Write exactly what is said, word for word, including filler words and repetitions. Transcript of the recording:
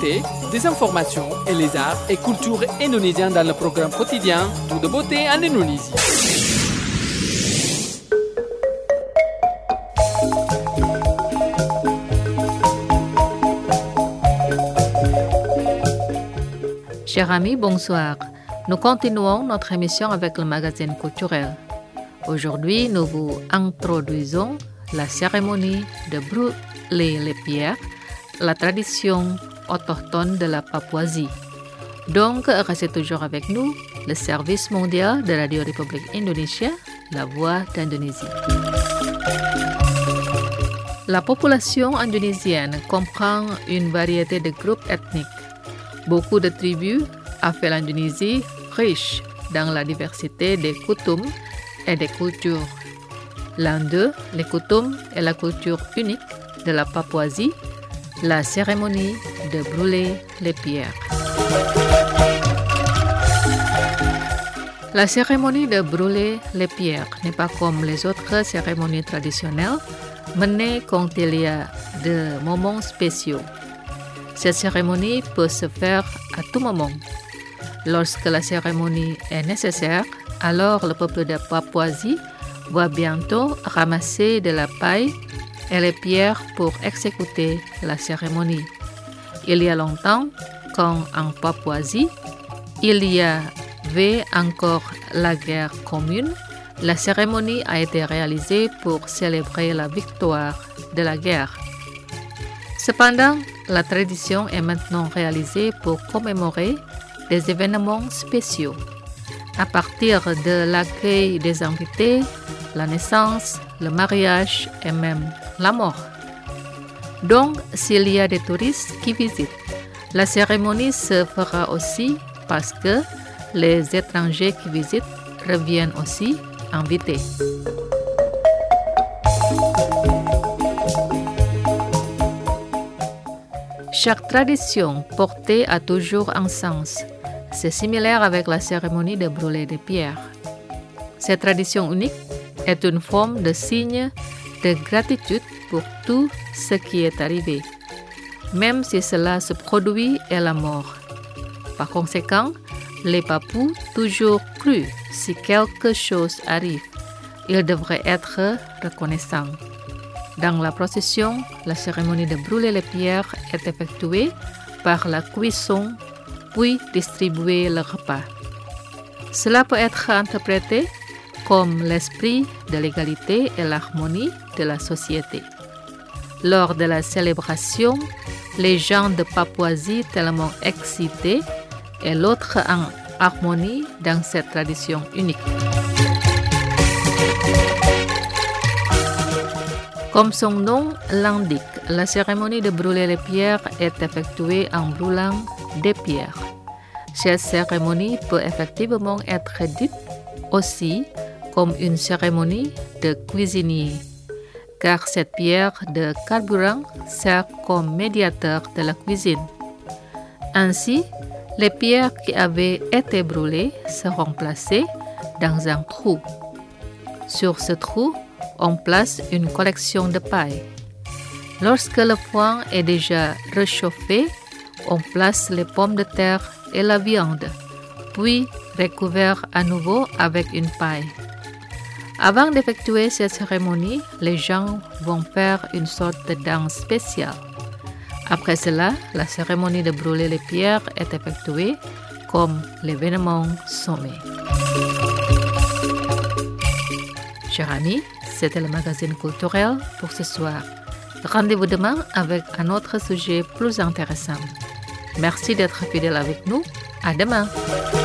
l'actualité, des informations et les arts et cultures indonésiens dans le programme quotidien Tout de beauté en Indonésie. Chers amis, bonsoir. Nous continuons notre émission avec le magazine culturel. Aujourd'hui, nous vous introduisons la cérémonie de brûler les pierres, la tradition autochtone de la Papouasie. Donc, restez toujours avec nous, le service mondial de Radio République Indonésie, la voix d'Indonésie. La population indonésienne comprend une variété de groupes ethniques. Beaucoup de tribus ont fait l'Indonésie riche dans la diversité des coutumes et des cultures. L'un d'eux, les coutumes et la culture unique de la Papouasie, la cérémonie de brûler les pierres. La cérémonie de brûler les pierres n'est pas comme les autres cérémonies traditionnelles menées quand il y a des moments spéciaux. Cette cérémonie peut se faire à tout moment. Lorsque la cérémonie est nécessaire, alors le peuple de Papouasie va bientôt ramasser de la paille et les pierres pour exécuter la cérémonie. Il y a longtemps, quand en Papouasie, il y avait encore la guerre commune, la cérémonie a été réalisée pour célébrer la victoire de la guerre. Cependant, la tradition est maintenant réalisée pour commémorer des événements spéciaux. À partir de l'accueil des invités, la naissance, le mariage et même la mort. Donc, s'il y a des touristes qui visitent, la cérémonie se fera aussi parce que les étrangers qui visitent reviennent aussi invités. Chaque tradition portée a toujours un sens. C'est similaire avec la cérémonie de brûler des pierres. Cette tradition unique est une forme de signe de gratitude pour tout ce qui est arrivé, même si cela se produit à la mort. Par conséquent, les Papous toujours cru si quelque chose arrive, ils devraient être reconnaissants. Dans la procession, la cérémonie de brûler les pierres est effectuée par la cuisson, puis distribuer le repas. Cela peut être interprété comme l'esprit de l'égalité et l'harmonie de la société. Lors de la célébration, les gens de Papouasie tellement excités et l'autre en harmonie dans cette tradition unique. Comme son nom l'indique, la cérémonie de brûler les pierres est effectuée en brûlant des pierres. Cette cérémonie peut effectivement être dite aussi comme une cérémonie de cuisinier, car cette pierre de carburant sert comme médiateur de la cuisine. Ainsi, les pierres qui avaient été brûlées seront placées dans un trou. Sur ce trou, on place une collection de paille. Lorsque le foin est déjà réchauffé, on place les pommes de terre et la viande, puis recouvert à nouveau avec une paille. Avant d'effectuer cette cérémonie, les gens vont faire une sorte de danse spéciale. Après cela, la cérémonie de brûler les pierres est effectuée comme l'événement sommet. Chers amis, c'était le magazine culturel pour ce soir. Rendez-vous demain avec un autre sujet plus intéressant. Merci d'être fidèle avec nous. À demain.